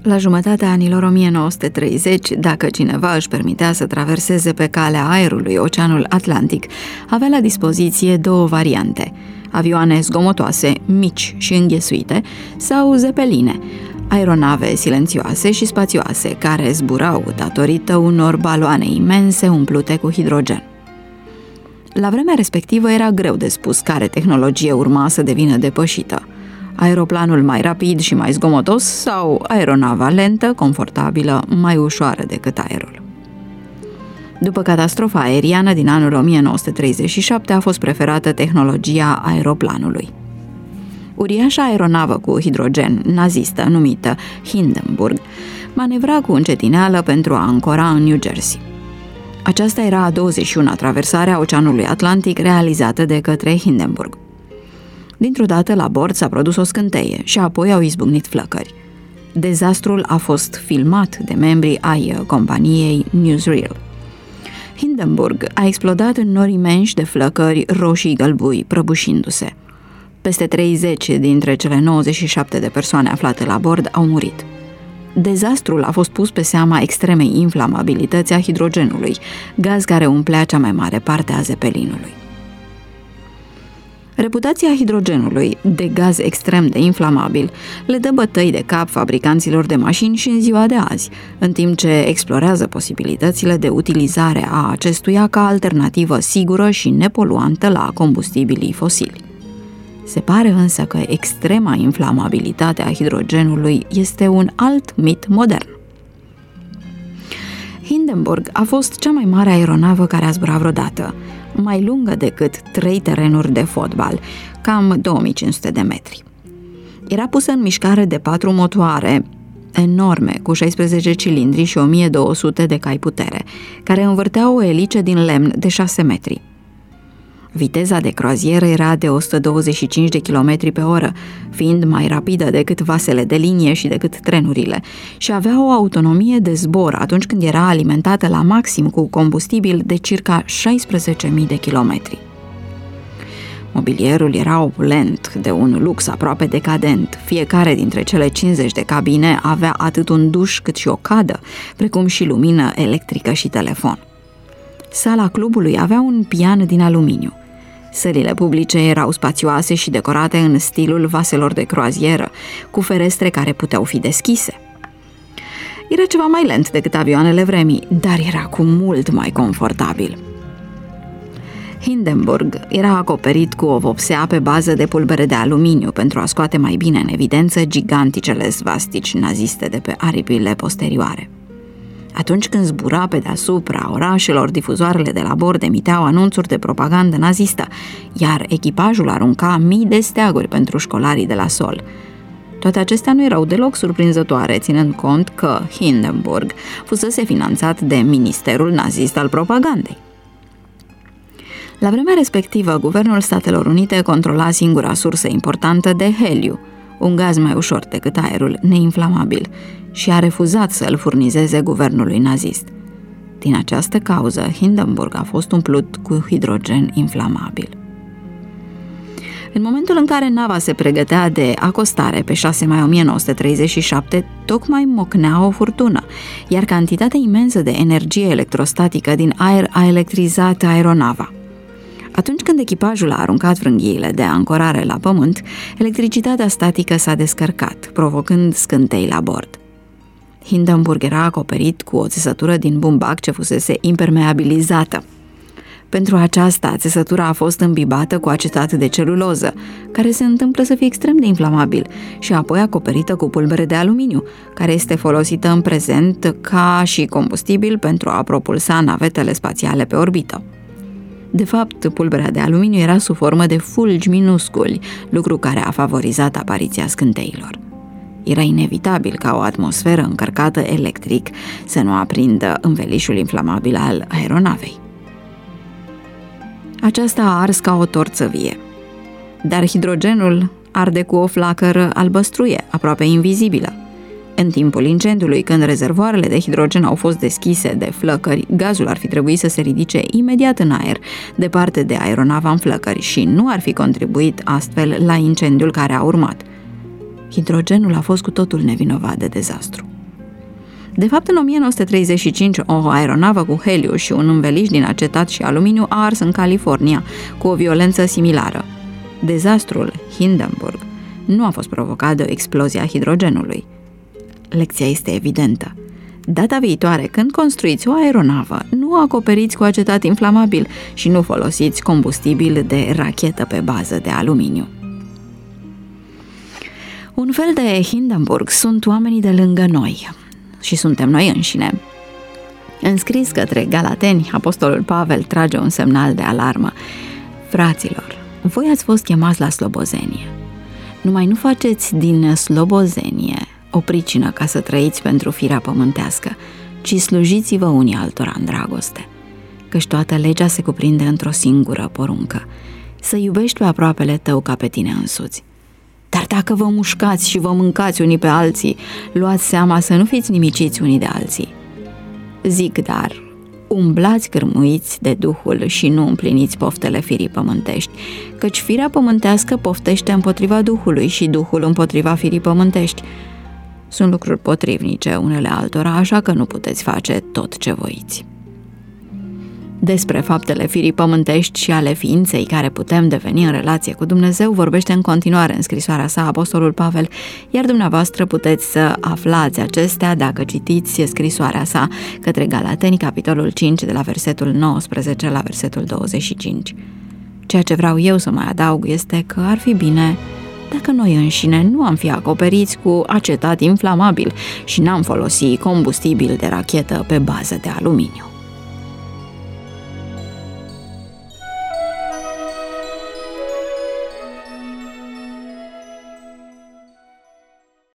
La jumătatea anilor 1930, dacă cineva își permitea să traverseze pe calea aerului Oceanul Atlantic, avea la dispoziție două variante: avioane zgomotoase, mici și înghesuite, sau zepeline, aeronave silențioase și spațioase, care zburau datorită unor baloane imense umplute cu hidrogen. La vremea respectivă era greu de spus care tehnologie urma să devină depășită: aeroplanul mai rapid și mai zgomotos sau aeronava lentă, confortabilă, mai ușoară decât aerul. După catastrofa aeriană din anul 1937 a fost preferată tehnologia aeroplanului. Uriașa aeronavă cu hidrogen nazistă, numită Hindenburg, manevra cu încetineală pentru a ancora în New Jersey. Aceasta era a 21-a traversare a Oceanului Atlantic realizată de către Hindenburg. Dintr-o dată, la bord s-a produs o scânteie și apoi au izbucnit flăcări. Dezastrul a fost filmat de membrii ai companiei Newsreel. Hindenburg a explodat în nori imensi de flăcări roșii-gălbui, prăbușindu-se. Peste 30 dintre cele 97 de persoane aflate la bord au murit. Dezastrul a fost pus pe seama extremei inflamabilități a hidrogenului, gaz care umplea cea mai mare parte a zepelinului. Reputația hidrogenului, de gaz extrem de inflamabil, le dă bătăi de cap fabricanților de mașini și în ziua de azi, în timp ce explorează posibilitățile de utilizare a acestuia ca alternativă sigură și nepoluantă la combustibilii fosili. Se pare însă că extrema inflamabilitate a hidrogenului este un alt mit modern. Hindenburg a fost cea mai mare aeronavă care a zburat vreodată, mai lungă decât 3 terenuri de fotbal, cam 2500 de metri. Era pusă în mișcare de 4 motoare enorme, cu 16 cilindri și 1200 de cai putere, care învârteau o elice din lemn de 6 metri. Viteza de croazieră era de 125 de km pe oră, fiind mai rapidă decât vasele de linie și decât trenurile, și avea o autonomie de zbor atunci când era alimentată la maxim cu combustibil de circa 16.000 de kilometri. Mobilierul era opulent, de un lux aproape decadent. Fiecare dintre cele 50 de cabine avea atât un duș cât și o cadă, precum și lumină electrică și telefon. Sala clubului avea un pian din aluminiu. Sălile publice erau spațioase și decorate în stilul vaselor de croazieră, cu ferestre care puteau fi deschise. Era ceva mai lent decât avioanele vremii, dar era cu mult mai confortabil. Hindenburg era acoperit cu o vopsea pe bază de pulbere de aluminiu pentru a scoate mai bine în evidență giganticele svastici naziste de pe aripile posterioare. Atunci când zbura pe deasupra orașelor, difuzoarele de la bord emiteau anunțuri de propagandă nazistă, iar echipajul arunca mii de steaguri pentru școlarii de la sol. Toate acestea nu erau deloc surprinzătoare, ținând cont că Hindenburg fusese finanțat de Ministerul Nazist al Propagandei. La vremea respectivă, Guvernul Statelor Unite controla singura sursă importantă de heliu, un gaz mai ușor decât aerul, neinflamabil, și a refuzat să îl furnizeze guvernului nazist. Din această cauză, Hindenburg a fost umplut cu hidrogen inflamabil. În momentul în care nava se pregătea de acostare pe 6 mai 1937, tocmai mocnea o furtună, iar cantitatea imensă de energie electrostatică din aer a electrizat aeronava. Atunci când echipajul a aruncat frânghiile de ancorare la pământ, electricitatea statică s-a descărcat, provocând scântei la bord. Hindenburg era acoperit cu o țesătură din bumbac ce fusese impermeabilizată. Pentru aceasta, țesătura a fost îmbibată cu acetat de celuloză, care se întâmplă să fie extrem de inflamabil, și apoi acoperită cu pulbere de aluminiu, care este folosită în prezent ca și combustibil pentru a propulsa navetele spațiale pe orbită. De fapt, pulberea de aluminiu era sub formă de fulgi minusculi, lucru care a favorizat apariția scânteilor. Era inevitabil ca o atmosferă încărcată electric să nu aprindă învelișul inflamabil al aeronavei. Aceasta a ars ca o torță vie. Dar hidrogenul arde cu o flacără albăstruie, aproape invizibilă. În timpul incendiului, când rezervoarele de hidrogen au fost deschise de flăcări, gazul ar fi trebuit să se ridice imediat în aer, departe de aeronava în flăcări, și nu ar fi contribuit astfel la incendiul care a urmat. Hidrogenul a fost cu totul nevinovat de dezastru. De fapt, în 1935, o aeronavă cu heliu și un înveliș din acetat și aluminiu a ars în California, cu o violență similară. Dezastrul Hindenburg nu a fost provocat de o explozie a hidrogenului. Lecția este evidentă. Data viitoare, când construiți o aeronavă, nu o acoperiți cu acetat inflamabil și nu folosiți combustibil de rachetă pe bază de aluminiu. Un fel de Hindenburg sunt oamenii de lângă noi și suntem noi înșine. Înscris către Galateni, apostolul Pavel trage un semnal de alarmă. Fraților, voi ați fost chemați la slobozenie. Numai nu faceți din slobozenie o pricină ca să trăiți pentru firea pământească, ci slujiți-vă unii altora în dragoste. Căci toată legea se cuprinde într-o singură poruncă: să iubești pe aproapele tău ca pe tine însuți. Dar dacă vă mușcați și vă mâncați unii pe alții, luați seama să nu fiți nimiciți unii de alții. Zic dar, umblați cârmuiți de Duhul și nu împliniți poftele firii pământești, căci firea pământească poftește împotriva Duhului și Duhul împotriva firii pământești. Sunt lucruri potrivnice unele altora, așa că nu puteți face tot ce voiți. Despre faptele firii pământești și ale ființei care putem deveni în relație cu Dumnezeu vorbește în continuare în scrisoarea sa apostolul Pavel, iar dumneavoastră puteți să aflați acestea dacă citiți scrisoarea sa către Galateni, capitolul 5, de la versetul 19 la versetul 25. Ceea ce vreau eu să mai adaug este că ar fi bine dacă noi înșine nu am fi acoperiți cu acetat inflamabil și n-am folosit combustibil de rachetă pe bază de aluminiu.